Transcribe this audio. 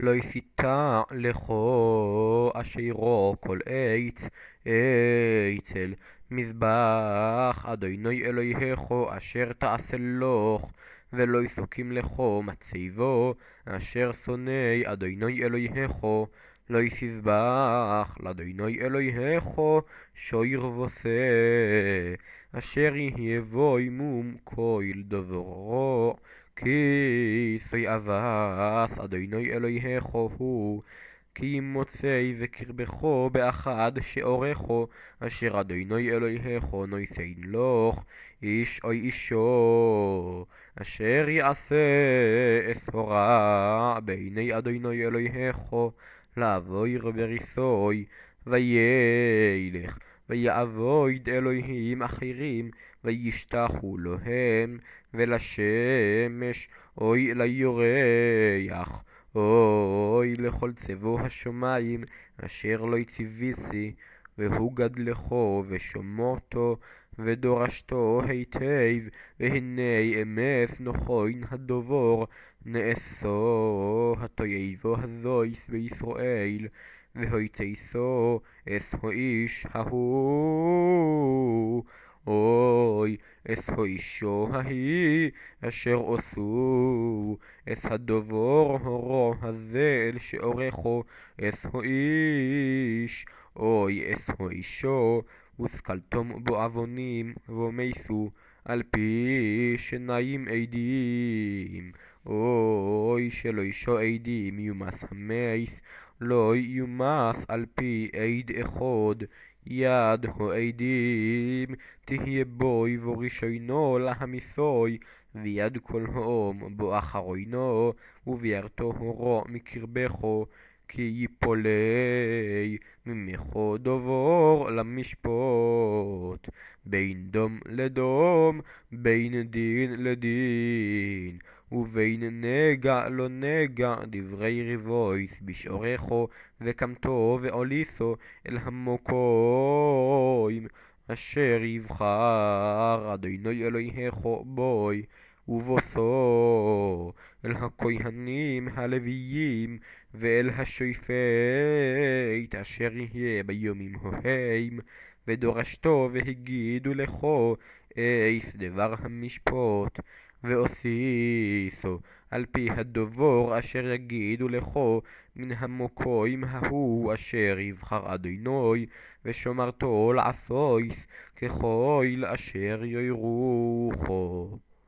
לא יסיתע לכו אשירו כל עץ אצל מזבח אדוני אלוהיכו אשר תעשה לוך ולא יסוקים לכו מצבו אשר שונא אדוני אלוהיכו לא יסזבח לאדוני אלוהיכו שויר וסה אשר יהיה בוי מום כהל דברו כי שוי אבס אדוני אלוהיכו הוא כי מוצאי וקרבכו באחד שאורכו אשר אדוני אלוהיכו נויסין לוך איש אוי אישו אשר יעשה אסהורה בעיני אדוני אלוהיכו לעבויר בריסוי וילך ויעבוד אלוהים אחרים וישתחו להם ולשמש אוי ליורח אוי לכל צבו השמיים אשר לא יציביסי והוא גדלכו ושומותו ודורשתו היטב והנה אמס נוחוין הדובור נאסו התויבו הזויס בישראל והויצייסו אס האיש ההוא אוי אס האישו ההיא אשר עשו אס הדובור הורו הזה אל שאורכו אס האיש אוי אס האישו וסקלתום בו עוונים ומייסו על פי שניים עדים אוי שלא אישו עדים יומס המייס לא יומס על פי עד אחד יד העדים תהיה בוי ורישיינו להמיסוי ויד כל הום בו אחרוינו ובירתו הורו מקרבכו כי יפולי ממכו דובור למשפוט בין דום לדום בין דין לדין ובין נגע לא נגע דברי ריבויס בשעורכו וקמתו ועוליסו אל המוקוים אשר יבחר אדוני אלוהיכו בוי ובוסו אל הכהנים הלוויים ואל השופט אשר יהיה ביומים ההם ודורשתו והגידו לכו אייס דבר המשפוט ואוסיסו על פי הדובור אשר יגידו לכו מן המוקוים ההוא אשר יבחר אדוני ושומרתו לעשויס ככל אשר יורוכו